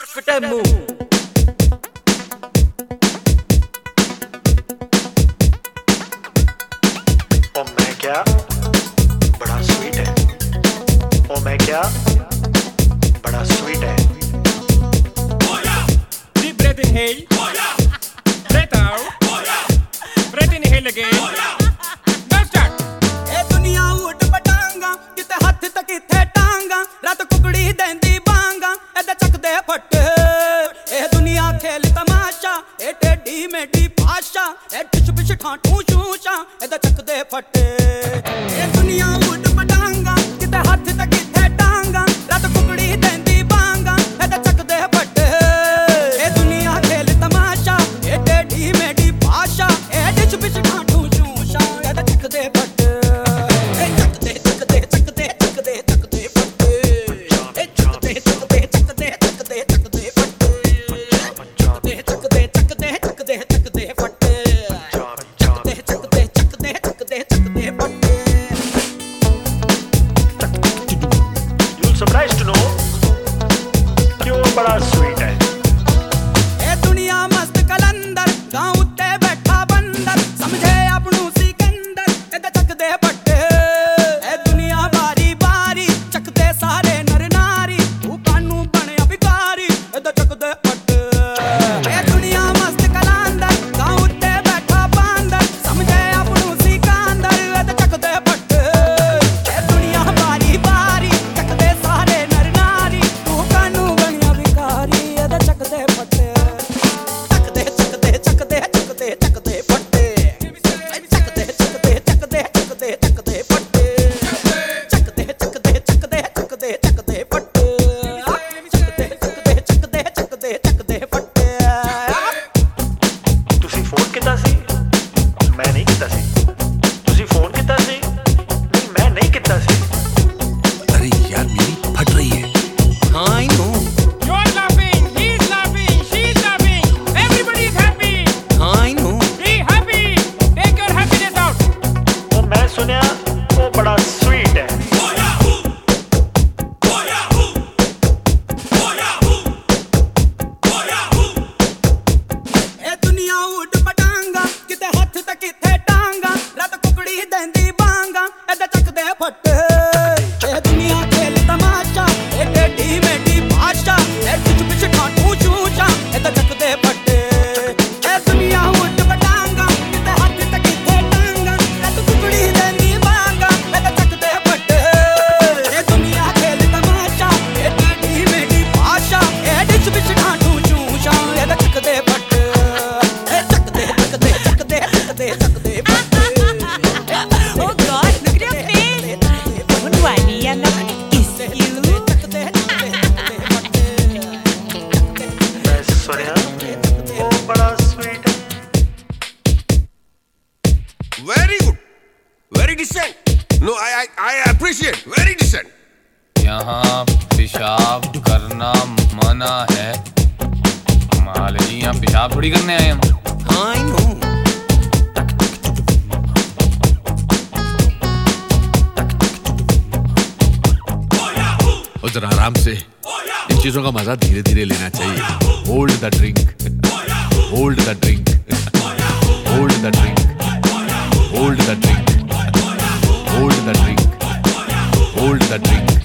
Fitemu. ओ मैं क्या बड़ा स्वीट है, ओ मैं क्या बड़ा स्वीट है। Deep breath inhale, breath out, breath inhale again. Now start. ए दुनिया उठ पटांगा किते हथ ते किथे टांगा रात कुकड़ी देंदी बांगा एदा चकदे फट ए दुनिया खेल तमाशा ए टेढ़ी मेढ़ी भाषा ए टिश पिश ठाठू शूशा एदा चकदे फट ए दुनिया उठ पटांगा किते हथ ते किथे टांगा रात कुकड़ी देंदी बांगा एदा चकदे फट ए दुनिया खेल तमाशा ए टेढ़ी मेढ़ी भाषा ए टिश पिश ठाठू शूशा एदा चकदे फट सरप्राइज टू नो क्यों बड़ा स्वीट है। ए दुनिया मस्त कलंदर गांव उत्ते बैठा बंदर समझे अपनू सिकंदर एदा चकदे फट ए दुनिया बारी बारी चकदे सारे नर नारी तू कानू बनया भिखारी एदा चकदे फट ए दुनिया मस्त कलंदर गांव उत्ते बैठा बंदर समझे अपनू सिकंदर एदा चकदे फट ए दुनिया बारी बारी चकदे सारे नर नारी तू कानू बनया भिखारी एदा चकदे फट ਤੁਸੀਂ ਫੋਨ ਕੀਤਾ ਸੀ, ਮੈਂ ਨਹੀਂ ਕੀਤਾ ਸੀ। ਤੁਸੀਂ ਫੋਨ ਕੀਤਾ ਸੀ, ਨਹੀਂ ਮੈਂ ਨਹੀਂ ਕੀਤਾ ਸੀ। अरे यार मेरी फट रही है। हाँ I know. You're laughing, he's laughing, she's laughing. Everybody is happy. हाँ I know. Be happy. Take your happiness out. ਉਹ ਮੈਂ ਸੁਣਿਆ ਉਹ ਬੜਾ ਸਵੀਟ ਹੈ। ए दुनिया उठ पटांगा किते हथ ते किथे टांगा रात कुकड़ी देंदी बांगा एदा चकदे फट ए दुनिया खेल तमाशा ए टेढ़ी मेढ़ी भाषा ए टिच पिच ठाठू शूशा एदा चकदे फट ए दुनिया उठ पटांगा किते हथ ते किथे टांगा रात कुकड़ी देंदी बांगा एदा चकदे फट ए दुनिया खेल तमाशा ए टेढ़ी मेढ़ी भाषा ए टिच पिच ठाठू शूशा एदा चकदे फट Oh God, look at your face. Don't worry, I'm not gonna kiss you. ਮੈਂ ਸੁਣਿਆ ਉਹ ਬੜਾ ਸਵੀਟ ਹੈ। Very good. Very decent. No, I appreciate. Very decent. यहाँ पेशाब करना मना है। माले जी यहाँ पेशाब थोड़ी करने आए हम। हाँ आई नो। और जरा आराम से इन चीजों का मजा धीरे धीरे लेना चाहिए। Hold the drink, hold the drink, hold the drink, hold the drink, hold the drink, hold the drink.